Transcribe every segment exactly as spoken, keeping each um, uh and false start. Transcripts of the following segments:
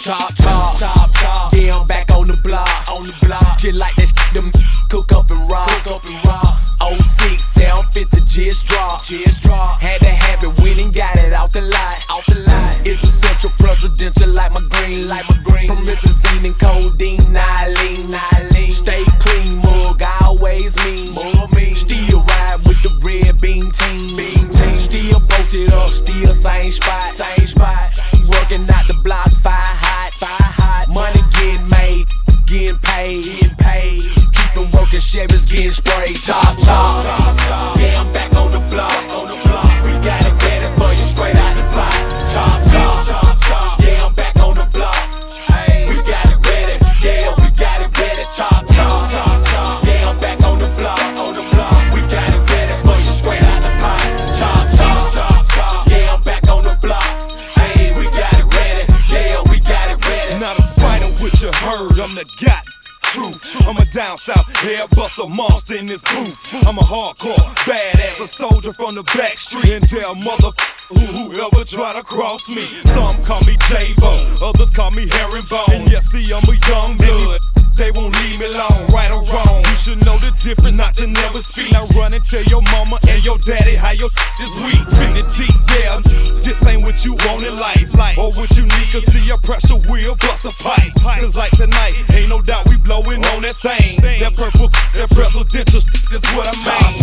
Chop, chop, chop, chop. Yeah, I'm back on the block, on the block. Just like that shit, them cook up and rock, cook up and rock. oh six, seven fifty, just drop, just drop. Had to have it, went and got it out the lot, out the lot. It's a central presidential like my green, like my green. Promethazine and codeine, Nylene, Nylene. Stay clean, mug, I always mean, mug mean. Still ride with the red bean team, bean team. Still posted up, still same spot, same spot. Working out the block, fire hot, fire hot. Money getting made, getting paid, getting paid. Keep on working, Chevys getting sprayed. Top, top. Yeah, I'm back on the block, on the block. We got it ready for you straight out the pot. Top, top, top. Yeah, I'm back on the block. Hey, we got it ready. Yeah, we got it ready. Top, top, top. Yeah, I'm back on the block, on the block. We got it ready for you straight out the pot. Top, top, top. Yeah, I'm back on the block. Hey, we got it ready. Yeah, we got it ready. Not despite of what you heard, I'm the god. I'm a down south hair buster monster in this booth. I'm a hardcore badass, a soldier from the back street. And tell mother whoever try to cross me. Some call me J-Bo, others call me Herringbone. And yes, see, I'm a young blood. They won't leave me alone, right or wrong. You should know the difference, not to never speak. Now run and tell your mama and your daddy how your is weak. fifty deep, yeah, this ain't what you want in life, like, or what you need. Cause see your pressure will bust a pipe. Cause like tonight, ain't no doubt we blowing on that thing. That purple, that presidential is what I mean.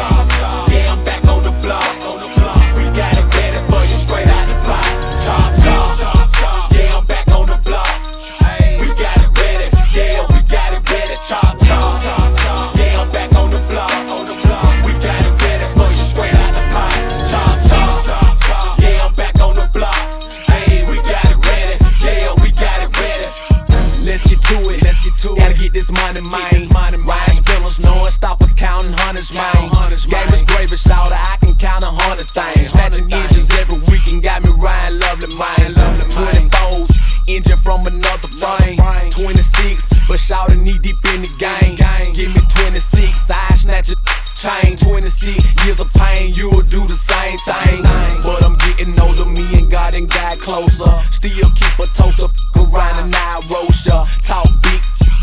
Yeah, I'm back on the block, on the block. We got it ready for you straight out the pot. Top, top, top. Yeah, I'm back on the block. Hey, we got it ready. Yeah, we got it ready. Top, top, top. Yeah, I'm back on the block, on the block. We got it ready for you straight out the pot. Top, top, top. Yeah, I'm back on the block. Hey, we got it ready. Yeah, we got it ready. Let's get to it. Let's get to it. Gotta get this money, man. Ryan Spillers, knowing stoppers, counting hundreds, man. Game is gravy, shouter. I can count a hundred things. Snatching engines every weekend got me riding lovely, man. twenty-fours, engine from another frame. twenty-six, but shouter knee deep in the game. Give me twenty-six, I snatch a chain. twenty-six years of pain, you'll do the same thing. But I'm getting older, me and God and God closer. Still keep a toaster around and I roast ya. Talk big,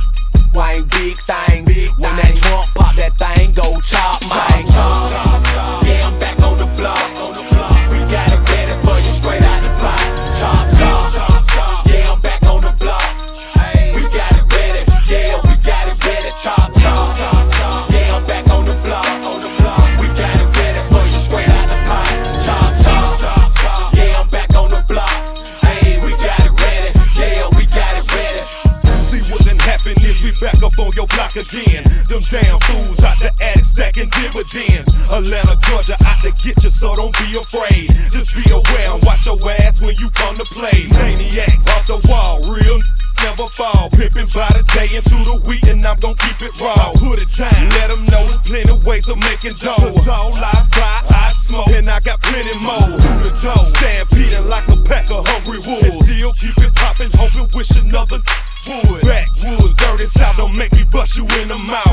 ain't big things. When that trunk pop, that thing go chop, man. Yeah, I'm back on the block, on the block. We got it ready for you straight out the pot. Top, top. Yeah, I'm back on the block. Hey, we got it ready. Yeah, we got it ready. Top, top. Yeah, I'm back on the block, on the block. We got it ready for you straight out the pot. Top, top. Yeah, I'm back on the block. Hey, we got it ready. Yeah, we got it ready. See what done happened is we back up on your block again. Them damn fools out the attic stacking dividends. Atlanta, Georgia out to get you, so don't be afraid. Just be aware and watch your ass when you come to play. Maniacs off the wall, real never fall. Pimpin' by the day and through the week, and I'm gon' keep it raw. Put it down, let them know there's plenty ways of making dough. Cause all I buy, I smoke, and I got plenty more. Through the door, stampeding like a pack of hungry wolves. And still keep it poppin', hoping, wish another would. Backwoods, dirty south, don't make me bust you in the mouth.